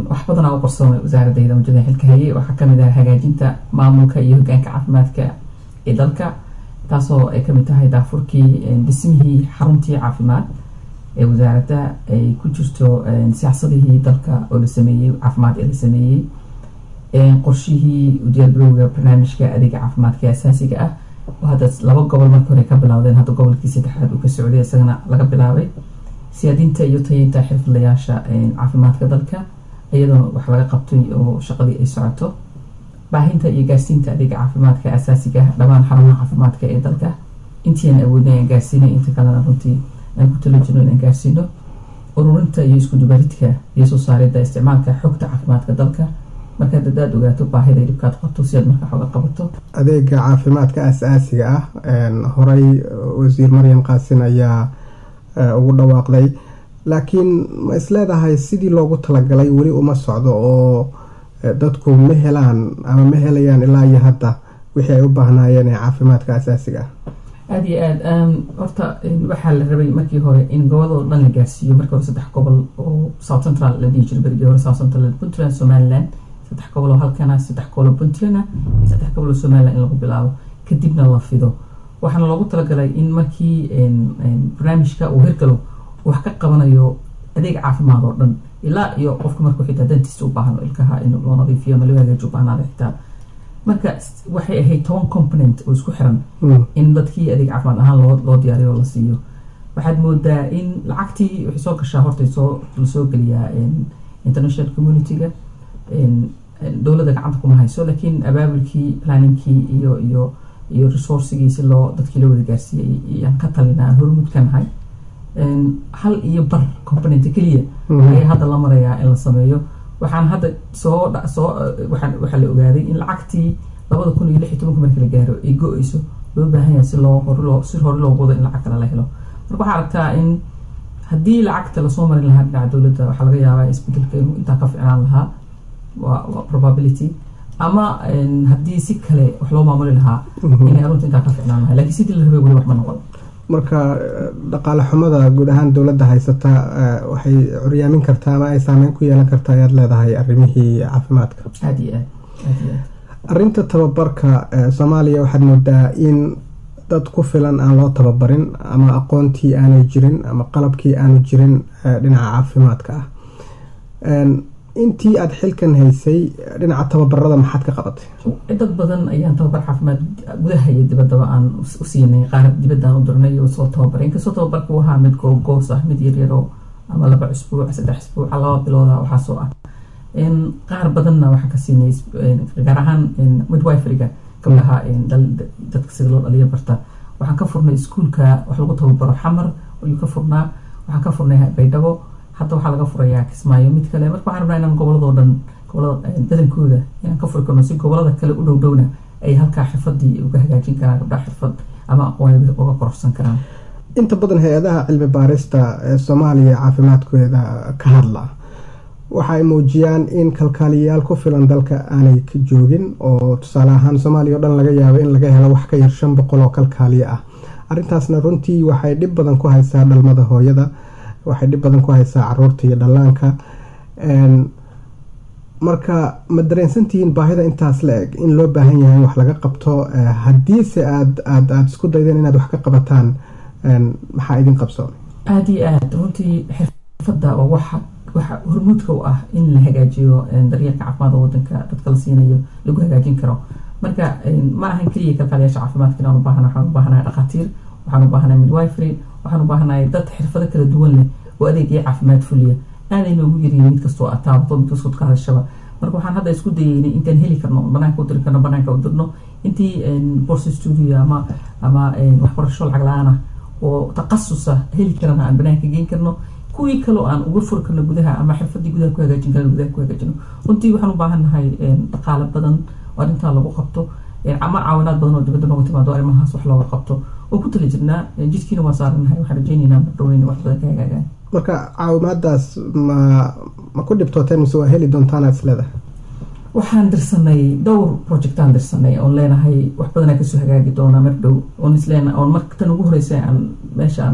wax badan oo qorsoon wasaaradda mudada xilka hayay waxaa kamid ah hagaajinta maamulka iyo hoggaanka caafimaadka ee dalka taasoo ay kamid tahay daafurkii dhismihii xaruntii caafimaad ee wasaaradda ay ku jirto siyaasadihii dalka oo la sameeyey caafimaad ee la sameeyey qorshihii udiyaargarowga barnaamijka adeega caafimaadka asaasiga ah oo hadda 2 gobol markii hore ka bilowdeen hadda gobolkii saddexaad uu ka socday isagana laga bilaabay siyaadinta iyo tayeynta xirfadlayaasha caafimaadka dalka iyadoo wax laga qabtay oo shaqadii ay socoto baahinta iyo gaarsiinta adeega caafimaadka asaasiga ah dhammaan xarumaha caafimaadka ee dalka intii aan awoodnay aan gaarsiinay inta kalena runtii aan ku talajino inaan gaarsiino ururinta iyo isku dubaridka iyo soo saaridda isticmaalka xogta caafimaadka dalka markaad dadaad ogaato baahida dhibkaad qabto si aad marka xoga qabato adeega caafimaadka asaasiga ah horay wasiir Maryam Qaasin ayaa ugu dhawaaqday laakiin ma isleedahay sidii loogu talagalay weli uma socdo oo dadku ma helaan ama ma helayaan ilaa iyo hadda wixii ay u baahnaayeen ee caafimaadka asaasiga ah aad iyo aad horta waxaa la rabay markii hore in gobolada dhan la gaarsiiyo markii hore 3 gobol oo South Central la dhihi jiray berigii hore South Central Puntland Somaliland 3 gobol oo halkana 3 gobol oo Puntland iyo 3 gobol oo Somaliland in lagu bilaabo kadibna la fido waxaana loogu talagalay in markii barnaamijka uu hirgalo wax ka qabanayo adeeg caafimaad oo dhan ilaa iyo qofka markuu xitaa dentist u baahan ilkaha in loo nadiifiyo ama loo hagaajiyo u baahnaa xitaa marka waxay ahayd 10 component oo isku xiran in dadkii adeeg caafimaad ahaan loo diyaariyo la siiyo waxaad moodaa in lacagtii wixii soo gashaa horta soo geliyaa international community-ga dowladda gacanta kuma hayso laakiin abaabulkii planningkii iyo resourcigii si loo dadkii loo wada gaarsiiyay ayaan ka talinaa hormuud ka nahay hal iyo bar component kaliya ayaa hadda la marayaa in la sameeyo waxaan hadda waxaa la ogaaday in lacagtii 2016 markii la gaaro ay go-ayso loo baahan yahay si hore loo wado in lacag kale la helo marka waxaa aragtaa in haddii lacagta lasoo marin lahaa dhinaca dowladda waxaa laga yaabaa isbedelka inuu intaa ka ficnaan lahaa waa probability ama haddii si kale wax loo maamuli lahaa inay arunta intaa ka ficnaan lahaa laakiin sidii la rabay weli wax ma noqon marka dhaqaale xumada guud ahaan dowladda haysata waxay curyaamin kartaa ama ay saameyn ku yeelan kartaa ayaad leedahay arrimihii caafimaadka aad iyo aad arrinta tababarka Soomaaliya waxaad moodaa in dad ku filan aan loo tababarin ama aqoontii aanay jirin ama qalabkii aanu jirin dhinaca caafimaadka ah intii aad xilkan haysay dhinaca tababarada maxaad ka qabatay dad badan ayaan tababar caafimaad gudaha iyo dibaddaba aan u siinay qaar dibadda aan u dirnay oo soo tababaray inkastoo tababarku ahaa mid goos ah mid yaryaro ama 2 usbuuc 3 usbuuc 2 bilooda waxaasoo ah qaar badanna waxaan ka siinay gaar ahaan midwiferyga gabdhaha dadka sida loo dhaliyo barta waxaan ka furnay iskuulka wax lagu tababaro xamar ayuu ka furnaa waxaan ka furnay baydhabo hadda waxaa laga furayaa Kismaayo mid kale marka waxaan rabnaa inaan goboladoo dhan gobolada badankooda inaan ka furi karno si gobolada kale u dhowna ay halkaa xirfadii uga hagaajin karaan gabdhaha xirfad ama aqoon uga kororsan karaan inta badan hay-adaha cilmi baarista ee Soomaaliya caafimaadkooda ka hadla waxa ay muujiyaan in kalkaaliyayaal ku filan dalka aanay ka joogin oo tusaale ahaan Soomaaliya oo dhan laga yaabo in laga helo wax ka yar 500 oo kalkaaliye ah arrintaasna runtii waxay dhib badan ku haysaa dhalmada hooyada waxay dhib badan ku haysaa caruurta iyo dhallaanka marka ma dareensantihiin baahida intaas la eg in loo baahan yahay wax laga qabto haddiise aad isku daydeen inaad wax ka qabataan maxaa idin qabsoon aad iyo aad runtii xirfadda oo waxa hormuudka u ah in la hagaajiyo daryeelka caafimaadka waddanka dadka la siinayo lagu hagaajin karo marka ma ahan kaliya kalkaaliyaasha caafimaadka inaan waxaan u baahanahay dhakhaatiir waxaan u baahanahay midwifery waxaan u baahanahay dad xirfado kala duwan leh oo adeegyo caafimaad fuliya aanay noogu yarin mid kastoo ataabato mid kastoo ka hadashaba marka waxaan hadda isku dayeynay intaan heli karno banaanka u diri karno banaanka u dirno intii borse studio ama waxbarasho lacag la-aan ah oo takhasus ah heli karana aan banaanka geyn karno kuwii kaloo aan uga furi karno gudaha ama xirfadii gudaha ku hagaajin karno gudaha ku hagaajino runtii waxaan u baahannahay dhaqaale badan oo arrintaa lagu qabto ama caawinaad badan oo dibadda nooga timaado arrimahaas wax looga qabto oo ku tala jirnaa jidkiina waa saaranahay waxaan rajaynaynaa mardhoweyna wax badan ka hagaagaan marka caawimaadaas ma ku dhibtooteen mise waa heli doontaanaad isleedahay waxaan dirsanay dhowr projectaan dirsanay oon leenahay wax badanaa kasoo hagaagi doonaa mardhow oon isleena oon marka tan ugu horeysa aan meesha aan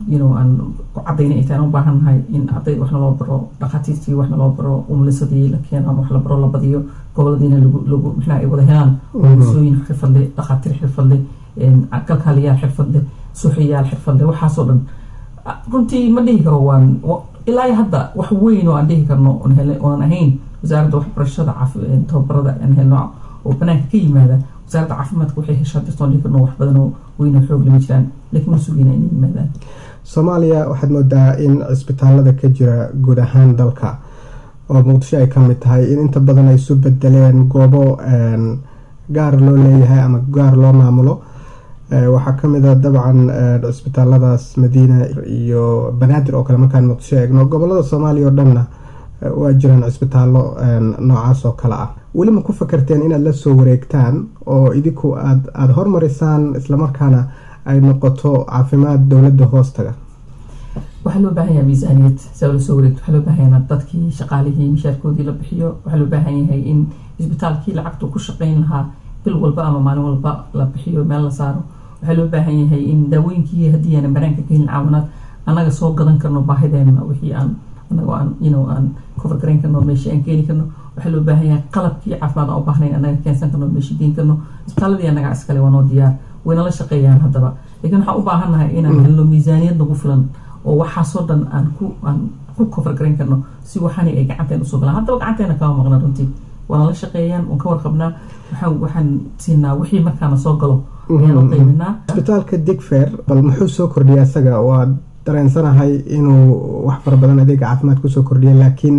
aan ku cadayna ay tahay u baahannahay in ardayda waxna loo baro, dhakhaatiirtii waxna loo baro, umulisadii la keeno ama wax la baro la badiyo, goboladiina lagu maxaa ay wada helaan umulisooyin xirfad leh, dhakhaatiir xirfad leh, kalkaaliyaal xirfad leh, suuxiyaal xirfad leh, waxaasoo dhan runtii ma dhihi karo waan ilaa hadda wax weyn oo aan dhihi karno oon ahayn wasaaradda waxbarashada tababarada aan helno oo banaanka ka yimaada. wasaaradda caafimaadka waxay heshaa dirtoon dhihi karno wax badan oo weyn oo xoog lama jiraan, laakiin ma sugayna inay yimaadaan. Soomaaliya waxaad moodaa in cisbitaalada ka jira guud ahaan dalka oo muqdisho ay ka mid tahay in inta badan ay isu bedeleen goobo gaar loo leeyahay ama gaar loo maamulo. waxaa ka mid a dabcan cisbitaaladaas Madiina iyo Banaadir oo kale. markaan muqdisho eegno gobolada Soomaaliya oo dhanna waa jiraan cisbitaallo noocaas oo kale ah. weli ma ku fakarteen inaad la soo wareegtaan oo idinku aad hormarisaan islamarkaana ay noqoto caafimaad dowladda hoostaga? waxaa loo baahan yahay miisaaniyad saa la soo wareegto. waxaa loo baahan yahay dadkii shaqaalihii mishaarkoodii la bixiyo. waxaa loo baahan yahay in isbitaalkii lacagtu ku shaqayn lahaa bil walba ama maalin walba la bixiyo, meel la saaro. waxaa loo baahan yahay in daawooyinkii haddii aanan banaanka ka helin caawinaad annaga soo gadan karno baahideena wixii anagoo aan cover garayn karno, meeshii aan keeni karno. waxaa loo baahan yahay qalabkii caafimaad aan u baahnayn annaga keensan karno, meeshii geen karno. isbitaaladii annaga iskale waa noo diyaar, wayna la shaqeeyaan haddaba. laakiin waxaan u baahannahay inaan helno miisaaniyad nagu filan oo waxaasoo dhan aan ku cover garayn karno si waxaani ay gacanteena usoo galaan. haddaba gacanteena kama maqna runtii, waana la shaqeeyaan, waan ka warqabnaa. waxaan siinaa wixii markaana soo galo ayaan u qeyminaa. isbitaalka Digfaar bal muxuu soo kordhiya isaga? waa dareensanahay inuu wax fara badan adeega caafimaad kusoo kordhiya, laakiin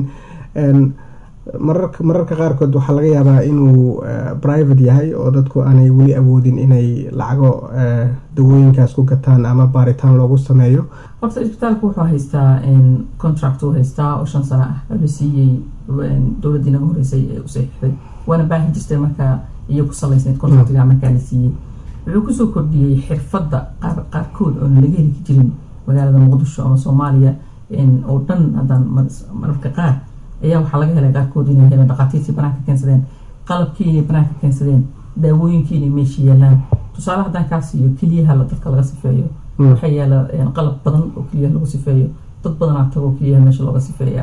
mararka qaarkood waxaa laga yaabaa inuu private yahay oo dadku aanay weli awoodin inay lacago dawooyinkaas ku gataan ama baaritaan loogu sameeyo. horta isbitaalka wuxuu haystaa contract uu haystaa oo 5 sano ah la siiyey dowladii naga horeysay ee u saxiixday, waana baahan jirtay markaa iyo ku salaysnayd contractiga markaa la siiyey. wuxuu kusoo kordhiyey xirfadda qaarkood oo laga heli jirin magaalada Muqdisho ama Soomaaliya oo dhan. haddaan mararka qaar ayaa waxaa laga helay qaarkood inay heleen dhakhaatiirtii banaanka keensadeen, qalabkii inay banaanka keensadeen, daawooyinkii inay meesha yaalaan. tusaale haddaan kaa siiyo keliyaha dadka laga sifeeyo, waxaa yaala qalab badan oo keliyaha lagu sifeeyo, dad badanaa tagoo keliyaha meesha looga sifeeyaa.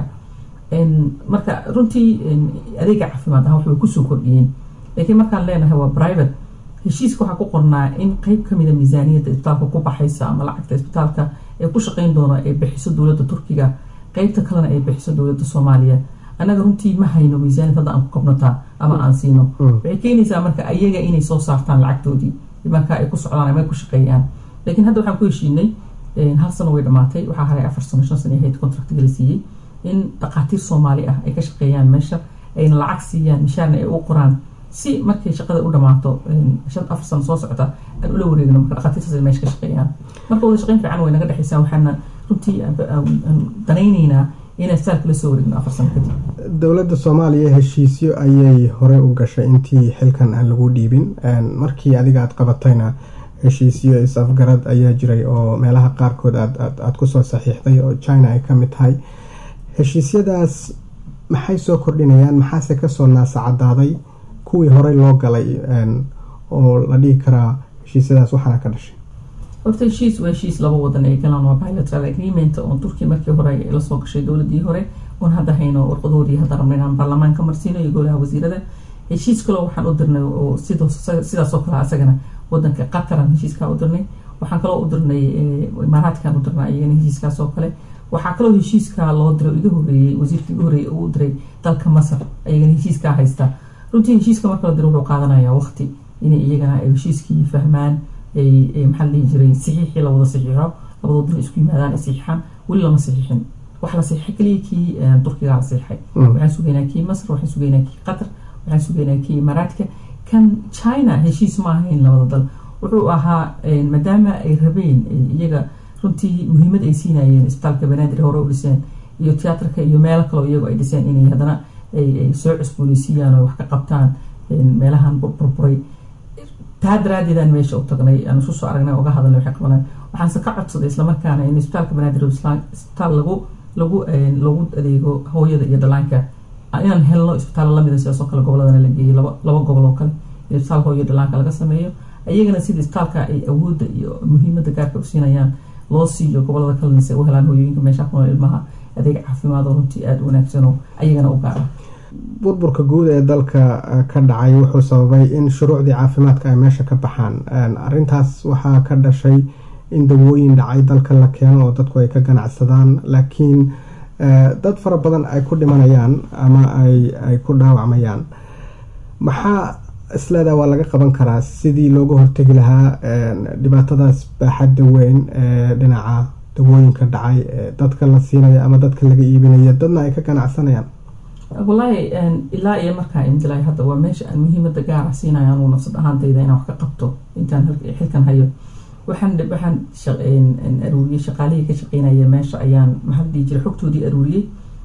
marka runtii adeega caafimaad ah waxbay kusoo kordhiyeen, laakiin markaan leenahay waa private. heshiiska waxaa ku qornaa in qeyb kamida miisaaniyadda isbitaalka ku baxaysa ama lacagta isbitaalka ee ku shaqayn doona ay bixiso dowladda Turkiga, qaybta kalena ay bixiso dowladda Soomaaliya. annaga runtii ma hayno miisaaniyad hadda aan ku kabnataa ama aan siino. waxay keenaysaa marka ayaga inay soo saartaan lacagtoodii marka ay ku socdaan ama ay ku shaqeeyaan. laakiin hadda waxaan ku heshiinay 1 sano way dhamaatay, waxaa haray 4 sano 5 sano ahayd contractiga la siiyey in dhakhaatiir Soomaali ah ay ka shaqeeyaan meesha, ayna lacag siiyaan, mishaarna ay u qoraan si markay shaqada u dhamaato 4 sano soo socota aan ula wareegno marka dhakhaatiirtaas meesha ka shaqeeyaan. marka wada shaqeyn fiican way naga dhexaysaa. waxaana runtii danaynaynaa inay isbitaalka la soo wareegno 4 sano kadib. dowladda Soomaaliya heshiisyo ayay hore u gashay intii xilkan aan lagu dhiibin. markii adiga aad qabatayna heshiisyo is-afgarad ayaa jiray oo meelaha qaarkood aad kusoo saxiixday oo China ay ka mid tahay. heshiisyadaas maxay soo kordhinayaan? maxaase kasoo naasacadaaday kuwii horey loo galay oo la dhihi karaa heshiisyadaas waxaana ka dhashay? horta heshiis waa heshiis laba wadan ay galaan, waa bilateral agreement oo Turkiya markii hore la soo gashay dowladii hore oon hadda hayno warqadoodii hadda rabnay inaan baarlamaanka marsiino iyo golaha wasiirada. heshiis kale waxaan u dirnay oo sidaas oo kale asagana wadanka Qatar aan heshiiska u dirnay. waxaan kaloo u dirnay Imaaraadkan u dirnay iyagana heshiiskaas oo kale. waxaa kaloo heshiiska loo diray iga horeeyay wasiirkii iga horeeyay uu diray dalka Masar, ayagana heshiiska haysta. runtii heshiiska marka la diro wuxuu qaadanayaa waqti inay iyagana ay heshiiskii fahmaan, ay maxaa la dhihi jiray saxiixii la wada saxiixo, labadooda dil isku yimaadaan ay saxiixaan. weli lama saxiixin, wax la saxiixay kaliya kii Turkiga la saxiixay. waxaan sugaynaa kii Masar, waxaan sugaynaa kii Qatar, waxaan sugaynaa kii Imaaraadka. kan China heshiis ma ahayn labada dal. wuxuu ahaa maadaama ay rabeen iyaga runtii muhiimad ay siinayeen isbitaalka Banaadir hore u dhiseen iyo tiyaatarka iyo meelo kale oo iyagu ay dhiseen inay haddana ay soo cusboonaysiiyaan oo wax ka qabtaan meelahan burburay. taa daraadeedaan meesha u tagnay, aan isu soo aragnay uga hadalnay waxay qabanaan. waxaanse ka codsaday islamarkaana in isbitaalka Banaadir isbitaal lagu adeego hooyada iyo dhalaanka inaan helno isbitaal lamida sidaas oo kale goboladana la geeyay laba gobol oo kale in isbitaal hooyo dhalaanka laga sameeyo. iyagana sida isbitaalka ay awoodda iyo muhiimadda gaarka u siinayaan loo siiyo gobolada kalena si ay u helaan hooyooyinka meesha ku nool ilmaha adeeg caafimaad oo runtii aada u wanaagsan oo ayagana u gaara. burburka guud ee dalka ka dhacay wuxuu sababay in shuruucdii caafimaadka ay meesha ka baxaan. arintaas waxaa ka dhashay in dawooyin dhacay dalka la keeno oo dadku ay ka ganacsadaan, laakiin dad fara badan ay ku dhimanayaan ama ay ku dhaawacmayaan. maxaa isleedaha waa laga qaban karaa sidii looga hortegi lahaa dhibaatadaas baaxadda weyn ee dhinaca dawooyinka dhacay dadka la siinayo ama dadka laga iibinayo dadna ay ka ganacsanayaan? wallaahi ilaa iyo markaa indilay hadda waa meesha aan muhiimada gaara siinaya anuu nafsad ahaantayda inaan wax ka qabto intaan xilkan hayo. waxaan aruuriyey shaqaalihii ka shaqeynaya meesha ayaan maxaa dhihi jiray xogtoodii aruuriyey,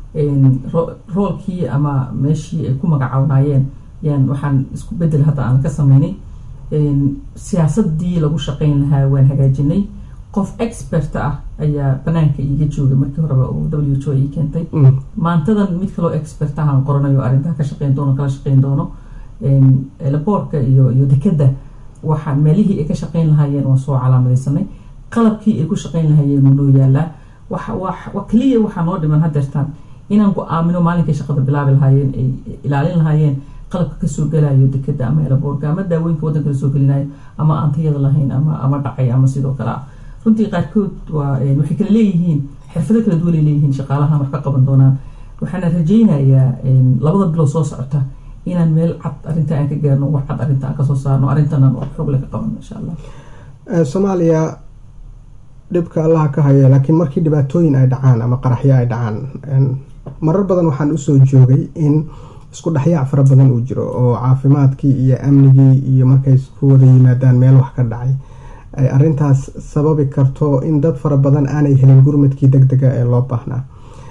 roolkii ama meeshii ay ku magacawnaayeen yaan waxaan isku bedel hadda aan ka sameynay. siyaasadii lagu shaqeyn lahaa waan hagaajinay. qof expert ah ayaa banaanka iiga joogay markii horeba oo WHO ii keentay. maantadan mid kaloo expert ah aan qoranayo arrintaa ka shaqeyn doono kala shaqeyn doono. laboorka iyo dekada waxaan meelihii ay ka shaqeyn lahaayeen waan soo calaamadaysanay. qalabkii ay ku shaqeyn lahaayeen wuu noo yaalaa. keliya waxaa noo dhiman hadeertaan inaan go-aamino maalinkay shaqada bilaabi lahaayeen ay ilaalin lahaayeen qalabka kasoo gelayo dekada ama laboorka ama daawooyinka waddanka lasoo gelinayo ama aan tayada lahayn ama dhacay ama sidoo kale ah. runtii qaarkood waxay kala leeyihiin xirfado kala duwan ay leeyihiin shaqaalahan wax ka qaban doonaan. waxaana rajaynayaa 2 bilood soo socota inaan meel cad arrinta aan ka gaarno, wax cad arrinta aan kasoo saarno, arrintanan wax xoog leh ka qabanno insha allah. soomaaliya dhibka allaha ka haya, laakiin markii dhibaatooyin ay dhacaan ama qaraxyo ay dhacaan marar badan waxaan usoo joogay in isku dhexyaac fara badan uu jiro oo caafimaadkii iyo amnigii iyo markay isku wada yimaadaan meel wax ka dhacay ay arintaas sababi karto in dad fara badan aanay helin gurmadkii degdega ee loo baahnaa.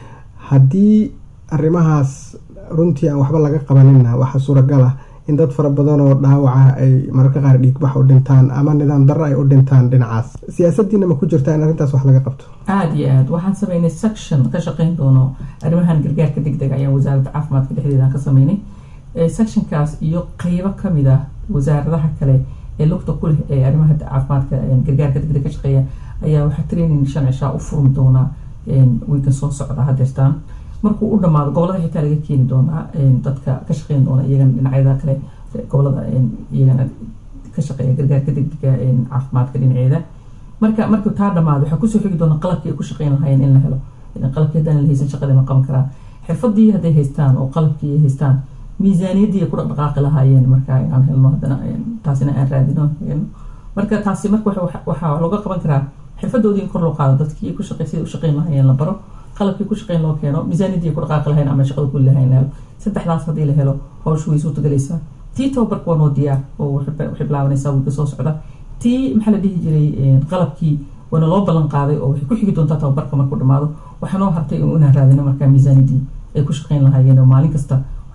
haddii arrimahaas runtii aan waxba laga qabanina waxaa suuragal ah in dad fara badan oo dhaawaca ay mararka qaar dhiigbax u dhintaan ama nidaam darro ay u dhintaan dhinacaas. siyaasadiina ma ku jirta in arrintaas wax laga qabto? aada iyo aad waxaan sameynay section ka shaqeyn doono arrimahan gargaarka degdega ayaan wasaaradda caafimaadka dhexdeedaan ka sameynay. sectionkaas iyo qeybo kamid ah wasaaradaha kale ee lugta ku leh ee arrimaha caafimaadka gargaarka degdega ka shaqeeya ayaa waxaa training 5 cishaa u furmi doonaa wiikan soo socda hadeertaan. markuu u dhamaado gobolada xitaa laga keeni doonaa dadka ka shaqeyn doona iyagana dhinacyada kale gobolada iyagana ka shaqeeya gargaarka degdega caafimaadka dhinaceeda. markuu taa dhamaado waxaa kusoo xigi doona qalabkii ay ku shaqeyn lahaayeen in la helo. qalabkii haddaan la haysan shaqadii ma qaban karaan. xirfadii hadday haystaan oo qalabkii ay haystaan miisaaniyadii ay ku dhaqdhaqaaqi lahaayeen markaa inaan helno haddana taasina aan raadino. marka taasi marka waxaa looga qaban karaa xirfadoodii in kor loo qaado, dadkii ay ku shaqeysay u shaqeyn lahaayeen la baro, qalabkii ku shaqeyn loo keeno, miisaaniyadii ku dhaqaaqi lahayn ama shaqada kuli lahayn la helo. 3daas haddii la helo hawshu way suurtagelaysaa. tii tababarka waa noo diyaar oo waxay bilaabanaysaa wiilka soo socda. tii maxaa la dhihi jiray qalabkii waana loo ballan qaaday oo waxay ku xigi doontaa tababarka markuu dhamaado. waxaa noo hartay inaan raadino markaa miisaaniyadii ay ku shaqeyn lahaayeen oo maalin kasta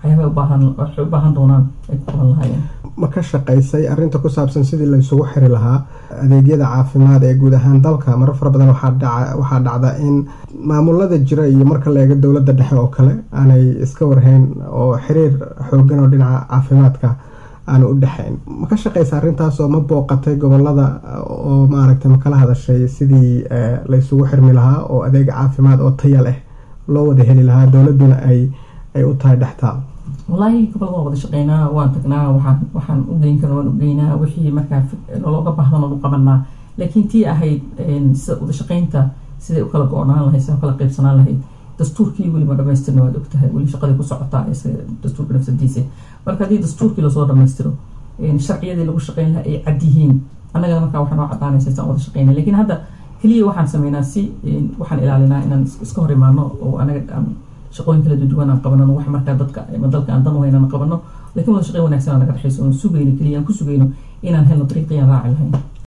waxay u baahan doonaan ay ku qaban lahaayeen. ma ka shaqaysay arrinta ku saabsan sidii la isugu xiri lahaa adeegyada caafimaad ee guud ahaan dalka? marar fara badan waxaa dhacda in maamulada jira iyo marka la eego dowladda dhexe oo kale aanay iska warhayn oo xiriir xoogan oo dhinaca caafimaadka aanu u dhexayn. ma ka shaqaysa arrintaas oo ma booqatay gobolada oo maaragtay ma kala hadashay sidii la isugu xirmi lahaa oo adeeg caafimaad oo taya leh loo wada heli lahaa, dowladuna ay u tahay dhextaal? wallaahi gobolada waa wada shaqeynaa, waan tagnaa, waxaan u geyn karna waan u geynaa, wixii markaa looga baahdan oon u qabanaa. laakiin tii ahayd sida wada shaqeynta siday u kala go-naan lahayd, siday u kala qaybsanaan lahayd, dastuurkii weli ma dhamaystirna waad ogtahay, weli shaqadii ku socotaa dastuurka nafsadiisa. marka haddii dastuurkii lasoo dhamaystiro sharciyadii lagu shaqeyn lahaa ay cad yihiin, annagana markaa waxaa noo cadaanaysa saan wada shaqeyna. laakiin hadda keliya waxaan sameynaa waxaan ilaalinaa inaan iska hor imaano oo anaga shaqooyin kala duwan aan qabanano, wax markaa dadka ama dalka aan dan u haynana qabano. laakiin wada shaqeyn wanaagsan aan naga dhexayso oon sugayno keliya aan ku sugayno inaan helno dariiqii aan raaci lahayn.